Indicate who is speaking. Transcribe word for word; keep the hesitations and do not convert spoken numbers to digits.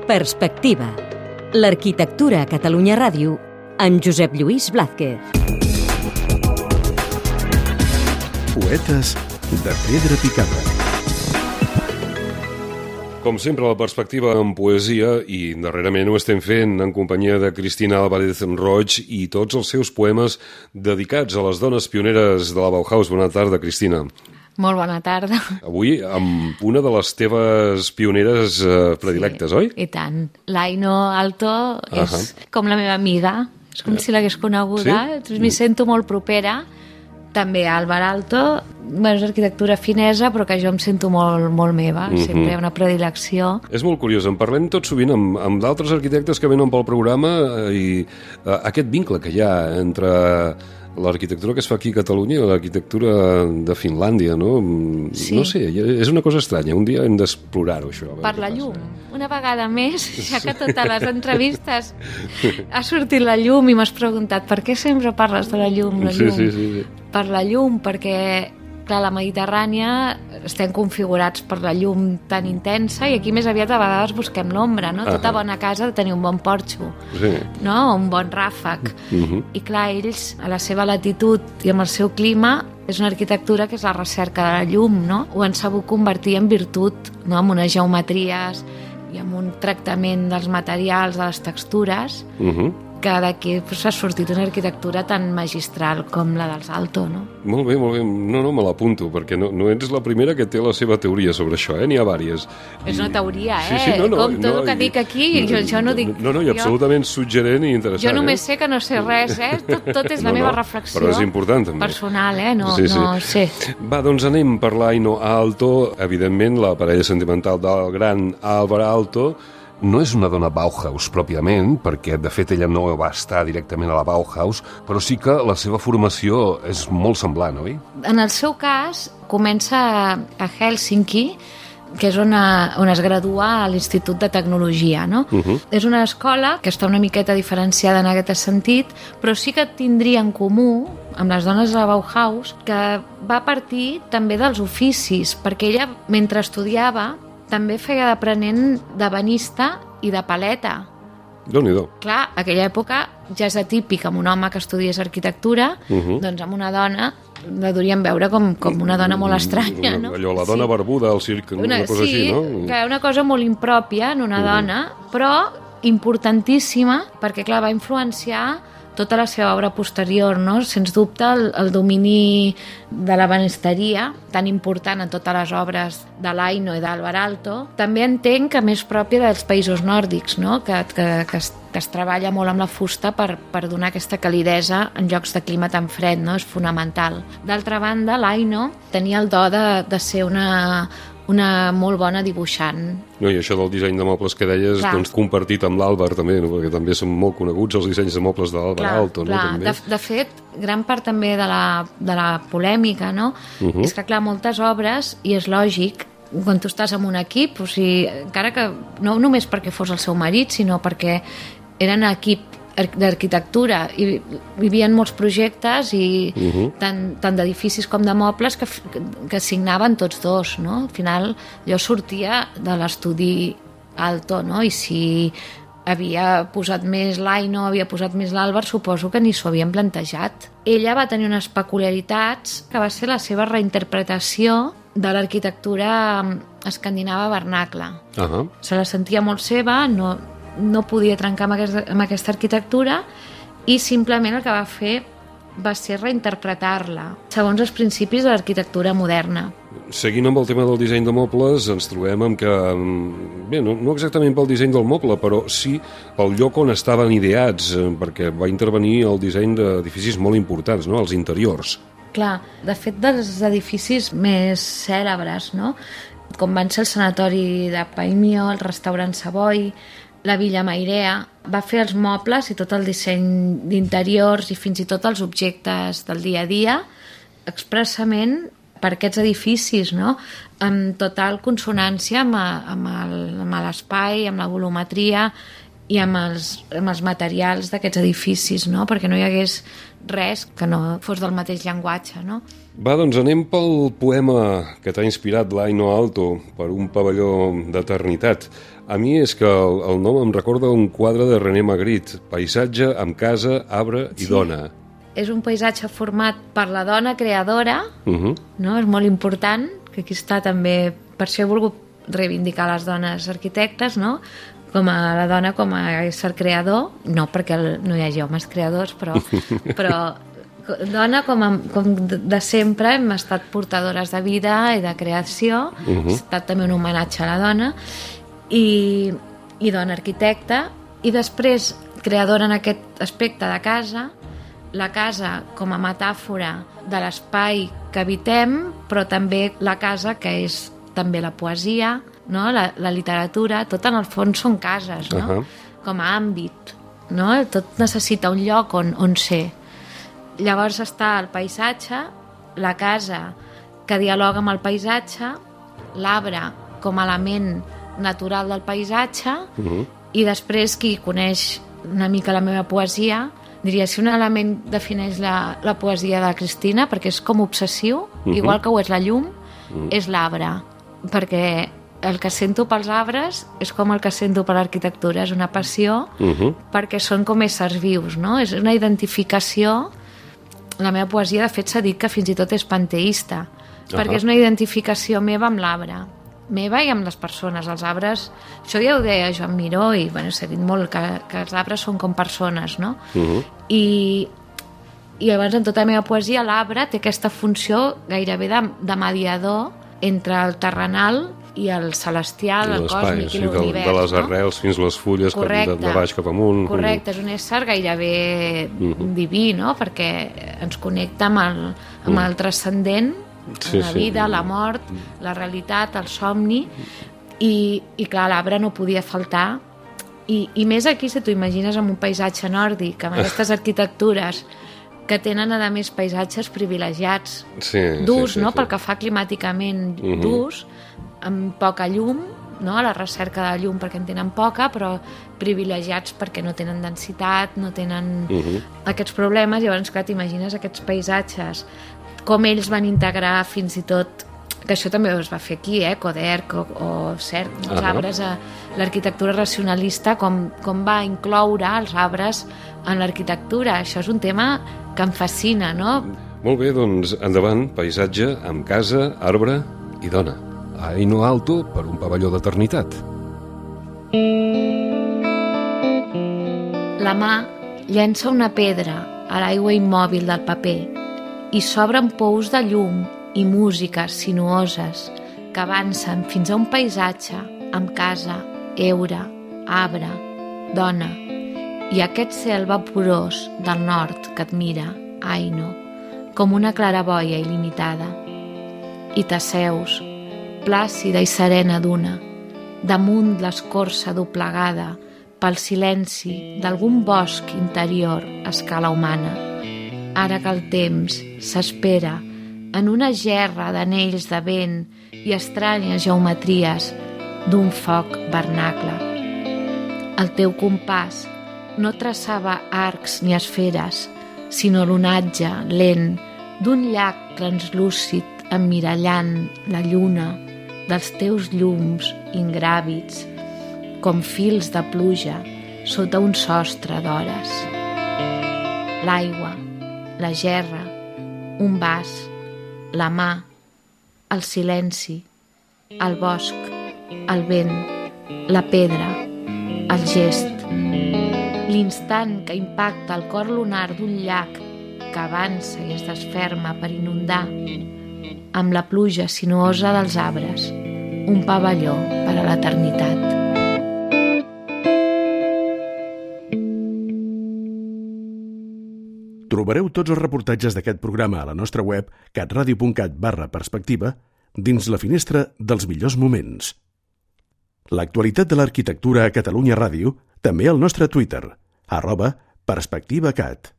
Speaker 1: Perspectiva. L'arquitectura a Catalunya Ràdio amb Josep Lluís Blázquez.
Speaker 2: Poetes de pedra picada.
Speaker 3: Com sempre, la perspectiva en poesia, i darrerament ho estem fent en companyia de Cristina Álvarez Roig i tots els seus poemes dedicats a les dones pioneres de la Bauhaus. Bona tarda, Cristina.
Speaker 4: Molt bona tarda.
Speaker 3: Avui amb una de les teves pioneres eh, predilectes,
Speaker 4: sí,
Speaker 3: oi?
Speaker 4: I tant. L'Aino Alto és
Speaker 3: uh-huh.
Speaker 4: com la meva amiga. És com si l'hagués coneguda. Sí? M'hi sento molt propera. També Álvar Alto, bueno, és arquitectura finesa, però que jo em sento molt, molt meva, uh-huh. sempre hi ha una predilecció.
Speaker 3: És molt curiós, en parlem tot sovint amb, amb d'altres arquitectes que venen pel programa i uh, aquest vincle que hi ha entre l'arquitectura que es fa aquí a Catalunya i l'arquitectura de Finlàndia, no?
Speaker 4: Sí.
Speaker 3: No sé, és una cosa estranya, un dia hem d'explorar-ho, això.
Speaker 4: Per la llum, una vegada més, ja que totes les entrevistes ha sortit la llum i m'has preguntat per què sempre parles de la llum, la llum?
Speaker 3: Sí, sí, sí, sí.
Speaker 4: Per la llum, perquè clar, a la Mediterrània estem configurats per la llum tan intensa i aquí més aviat a vegades busquem l'ombra, no? Tota bona casa ha de tenir un bon porxo,
Speaker 3: sí.
Speaker 4: no? Un bon ràfec.
Speaker 3: Uh-huh.
Speaker 4: I clar, ells, a la seva latitud i amb el seu clima, és una arquitectura que és la recerca de la llum, no? Ho han sabut convertir en virtut, no? Amb unes geometries i amb un tractament dels materials, de les textures, uh-huh. que d'aquí s'ha sortit una arquitectura tan magistral com la dels Alto, no?
Speaker 3: Molt bé, molt bé. No, no, me l'apunto, perquè no, no ets la primera que té la seva teoria sobre això, eh? N'hi ha vàries.
Speaker 4: És una teoria, eh?
Speaker 3: Sí, sí, no, no,
Speaker 4: com tot
Speaker 3: no,
Speaker 4: el que dic aquí,
Speaker 3: no,
Speaker 4: jo, jo no dic...
Speaker 3: No, no, i absolutament jo, suggerent i interessant.
Speaker 4: Jo només
Speaker 3: eh?
Speaker 4: sé que no sé res, eh? Tot, tot és la
Speaker 3: no,
Speaker 4: meva
Speaker 3: no,
Speaker 4: reflexió.
Speaker 3: Però és important, també.
Speaker 4: Personal, eh? No,
Speaker 3: sí, sí.
Speaker 4: no sé.
Speaker 3: Va, doncs anem per l'Aino Alto. Evidentment, la parella sentimental del gran Álvar Alto no és una dona Bauhaus pròpiament, perquè de fet ella no va estar directament a la Bauhaus, però sí que la seva formació és molt semblant, oi?
Speaker 4: En el seu cas, comença a Hèlsinki, que és on, a, on es gradua a l'Institut de Tecnologia, no? Uh-huh. És una escola que està una miqueta diferenciada en aquest sentit, però sí que tindria en comú amb les dones de la Bauhaus que va partir també dels oficis, perquè ella, mentre estudiava, també feia d'aprenent d'ebenista i de paleta.
Speaker 3: Déu-n'hi-do.
Speaker 4: Clar, a aquella època ja és atípic amb un home que estudiés arquitectura, uh-huh. doncs amb una dona la durien veure com, com una dona molt estranya, no?
Speaker 3: Allò, la dona sí. barbuda al circ, una, una cosa
Speaker 4: sí,
Speaker 3: així, no?
Speaker 4: Sí, una cosa molt impròpia en una uh-huh. dona, però importantíssima, perquè clar, va influenciar tota la seva obra posterior, no? Sens dubte el, el domini de la banisteria, tan important en totes les obres de l'Aino i d'Álvar Alto. També entenc que més pròpia dels països nòrdics, no? que, que, que, es, que es treballa molt amb la fusta per, per donar aquesta calidesa en llocs de clima tan fred, no? És fonamental. D'altra banda, l'Aino tenia el do de, de ser una... una molt bona dibuixant.
Speaker 3: No, i això del disseny de mobles que deies, clar. Doncs compartit amb l'Álvar també, no? Perquè també són molt coneguts els dissenys de mobles de l'Álvar Alto, no?
Speaker 4: Clar.
Speaker 3: També.
Speaker 4: De, de fet, gran part també de la, de la polèmica, no? Uh-huh. És que, clar, moltes obres, i és lògic, quan tu estàs amb un equip, o sigui, encara que no només perquè fos el seu marit, sinó perquè eren equip d'arquitectura i hi havia molts projectes i uh-huh. tant, tant d'edificis com de mobles que, que signaven tots dos, no? Al final allò sortia de l'estudi Alto, no? I si havia posat més l'Aino, havia posat més l'Álvar, suposo que ni s'ho havien plantejat. Ella va tenir unes peculiaritats que va ser la seva reinterpretació de l'arquitectura escandinava vernacle. Uh-huh. Se la sentia molt seva, no no podia trencar amb aquesta, amb aquesta arquitectura i simplement el que va fer va ser reinterpretar-la segons els principis de l'arquitectura moderna.
Speaker 3: Seguint amb el tema del disseny de mobles, ens trobem amb que, bé, no, no exactament pel disseny del moble, però sí pel lloc on estaven ideats, perquè va intervenir el disseny d'edificis molt importants, no? Els interiors.
Speaker 4: Clar, de fet, dels edificis més cèlebres, no? Com van ser el sanatori de Paimio, el restaurant Savoy, la Villa Mairea, va fer els mobles i tot el disseny d'interiors i fins i tot els objectes del dia a dia expressament per aquests edificis, no? Amb total consonància amb, amb, el, amb l'espai, amb la volumetria i amb els, amb els materials d'aquests edificis, no? Perquè no hi hagués res que no fos del mateix llenguatge, no?
Speaker 3: Va, doncs anem pel poema que t'ha inspirat l'Aino Alto, per un pavelló d'eternitat. A mi és que el, el nom em recorda un quadre de René Magritte, paisatge amb casa, arbre i sí. dona.
Speaker 4: És un paisatge format per la dona creadora, uh-huh. no? És molt important, que aquí està també, per això he volgut reivindicar les dones arquitectes, no? Com a la dona com a ésser creador, no perquè el, no hi hagi homes creadors, però, però dona com, a, com de sempre hem estat portadores de vida i de creació, uh-huh. ha estat també un homenatge a la dona, i, i dona arquitecta, i després creadora en aquest aspecte de casa, la casa com a metàfora de l'espai que habitem, però també la casa que és també la poesia, no? la, la literatura, tot en el fons són cases, no? Uh-huh. Com a àmbit, no? Tot necessita un lloc on, on ser. Llavors està el paisatge, la casa que dialoga amb el paisatge, l'arbre com a element natural del paisatge, uh-huh. i després qui coneix una mica la meva poesia diria, si un element defineix la, la poesia de Cristina, perquè és com obsessiu, uh-huh. igual que ho és la llum, uh-huh. és l'arbre, perquè el que sento pels arbres és com el que sento per l'arquitectura, és una passió, uh-huh. perquè són com éssers vius, no? És una identificació. La meva poesia, de fet, s'ha dit que fins i tot és panteista, uh-huh. perquè és una identificació meva amb l'arbre, meva i amb les persones. Els arbres, això ja ho deia Joan Miró, i bueno, s'ha dit molt que, que els arbres són com persones, no? Uh-huh. I, i llavors en tota la meva poesia l'arbre té aquesta funció gairebé de, de mediador entre el terrenal i el celestial, el còsmic i l'univers.
Speaker 3: De les arrels, no? Fins les fulles, de, de baix cap amunt.
Speaker 4: Correcte, és un ésser gairebé uh-huh. diví, no? Perquè ens connecta amb el, amb uh-huh. el transcendent, sí, la vida, sí. la mort, la realitat, el somni, i, i clar, l'arbre no podia faltar, i, i més aquí, si t'ho imagines en un paisatge nòrdic, amb aquestes arquitectures que tenen, a més, paisatges privilegiats,
Speaker 3: sí,
Speaker 4: durs,
Speaker 3: sí, sí,
Speaker 4: no?
Speaker 3: sí.
Speaker 4: Pel que fa climàticament uh-huh. durs, amb poca llum, no? A la recerca de llum perquè en tenen poca, però privilegiats perquè no tenen densitat, no tenen uh-huh. aquests problemes. Llavors, clar, t'imagines aquests paisatges, com ells van integrar fins i tot, que això també es va fer aquí, eh? Coderc o, o cert, els uh-huh. arbres, a l'arquitectura racionalista, com, com va incloure els arbres en l'arquitectura. Això és un tema que em fascina, no?
Speaker 3: Molt bé, doncs endavant, paisatge amb casa, arbre i dona. Aino Alto per un pavelló d'eternitat.
Speaker 4: La mà llença una pedra a l'aigua immòbil del paper i s'obren pous de llum i músiques sinuoses que avancen fins a un paisatge amb casa, heura, arbre, dona i aquest cel vaporós del nord que et mira, Aino, com una claraboia il·limitada. I t'asseus, plàcida i serena d'una, damunt l'escorça doblegada pel silenci d'algun bosc interior a escala humana. Ara que el temps s'espera en una gerra d'anells de vent i estranyes geometries d'un foc vernacle. El teu compàs no traçava arcs ni esferes, sinó l'onatge lent d'un llac translúcid emmirallant la lluna dels teus llums ingràvids, com fils de pluja sota un sostre d'hores. L'aigua, la gerra, un vas, la mà, el silenci, el bosc, el vent, la pedra, el gest, l'instant que impacta el cor lunar d'un llac que avança i es desferma per inundar, amb la pluja sinuosa dels arbres, un pavelló per a l'eternitat.
Speaker 2: Trobareu tots els reportatges d'aquest programa a la nostra web catradio.cat barra perspectiva dins la finestra dels millors moments. L'actualitat de l'arquitectura a Catalunya Ràdio també al nostre Twitter, arroba perspectivacat.